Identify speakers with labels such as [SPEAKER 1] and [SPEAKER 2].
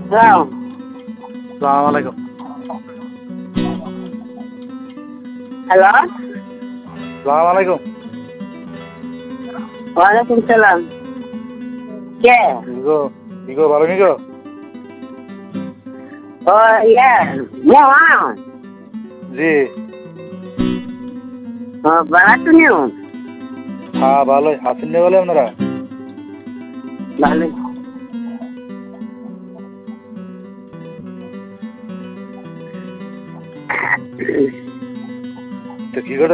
[SPEAKER 1] Hello,
[SPEAKER 2] সালাম আলাইকুম।
[SPEAKER 1] Hello,
[SPEAKER 2] সালাম আলাইকুম।
[SPEAKER 1] ওয়ালাইকুম সালাম। কে?
[SPEAKER 2] কি গো ভালো নি গো?
[SPEAKER 1] ও ইয়ে মোহন।
[SPEAKER 2] জি।
[SPEAKER 1] ও ভালো আছেন?
[SPEAKER 2] হ্যাঁ ভালোই আছেন নি বলে আপনারা?
[SPEAKER 1] ভালো।
[SPEAKER 2] তো কি করে